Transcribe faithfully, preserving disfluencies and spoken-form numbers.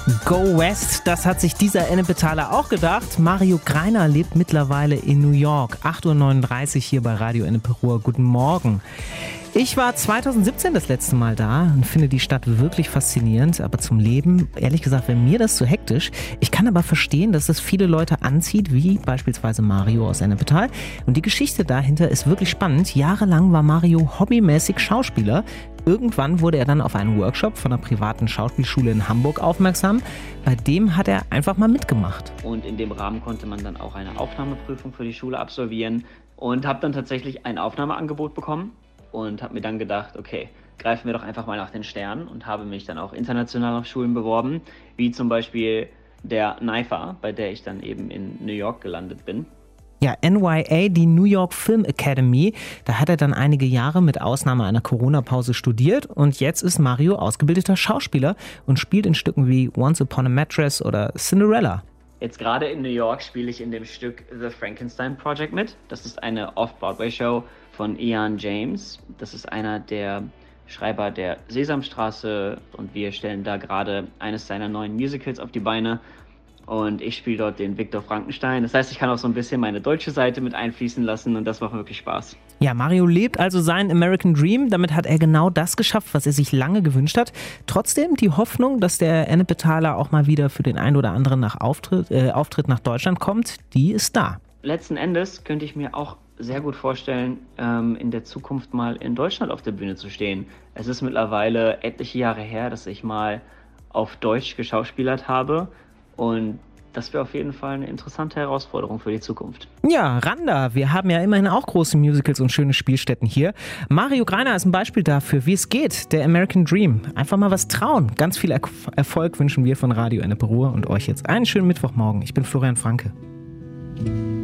Go West, das hat sich dieser Ennepetaler auch gedacht. Mario Greiner lebt mittlerweile in New York. acht Uhr neununddreißig hier bei Radio Ennepe-Ruhr. Guten Morgen. Ich war zwanzig siebzehn das letzte Mal da und finde die Stadt wirklich faszinierend. Aber zum Leben, ehrlich gesagt, wäre mir das zu hektisch. Ich kann aber verstehen, dass das viele Leute anzieht, wie beispielsweise Mario aus Ennepetal. Und die Geschichte dahinter ist wirklich spannend. Jahrelang war Mario hobbymäßig Schauspieler. Irgendwann wurde er dann auf einen Workshop von einer privaten Schauspielschule in Hamburg aufmerksam. Bei dem hat er einfach mal mitgemacht. Und in dem Rahmen konnte man dann auch eine Aufnahmeprüfung für die Schule absolvieren und habe dann tatsächlich ein Aufnahmeangebot bekommen und habe mir dann gedacht, okay, greifen wir doch einfach mal nach den Sternen und habe mich dann auch international auf Schulen beworben, wie zum Beispiel der N I F A, bei der ich dann eben in New York gelandet bin. Ja, N Y A, die New York Film Academy, da hat er dann einige Jahre mit Ausnahme einer Corona-Pause studiert und jetzt ist Mario ausgebildeter Schauspieler und spielt in Stücken wie Once Upon a Mattress oder Cinderella. Jetzt gerade in New York spiele ich in dem Stück The Frankenstein Project mit. Das ist eine Off-Broadway-Show von Ian James. Das ist einer der Schreiber der Sesamstraße und wir stellen da gerade eines seiner neuen Musicals auf die Beine. Und ich spiele dort den Viktor Frankenstein. Das heißt, ich kann auch so ein bisschen meine deutsche Seite mit einfließen lassen und das macht wirklich Spaß. Ja, Mario lebt also seinen American Dream. Damit hat er genau das geschafft, was er sich lange gewünscht hat. Trotzdem die Hoffnung, dass der Ennepetaler auch mal wieder für den einen oder anderen nach Auftritt, äh, Auftritt nach Deutschland kommt, die ist da. Letzten Endes könnte ich mir auch sehr gut vorstellen, ähm, in der Zukunft mal in Deutschland auf der Bühne zu stehen. Es ist mittlerweile etliche Jahre her, dass ich mal auf Deutsch geschauspielert habe. Und das wäre auf jeden Fall eine interessante Herausforderung für die Zukunft. Ja, Randa, wir haben ja immerhin auch große Musicals und schöne Spielstätten hier. Mario Greiner ist ein Beispiel dafür, wie es geht, der American Dream. Einfach mal was trauen. Ganz viel Er- Erfolg wünschen wir von Radio Ennepe-Ruhr und euch jetzt einen schönen Mittwochmorgen. Ich bin Florian Franke.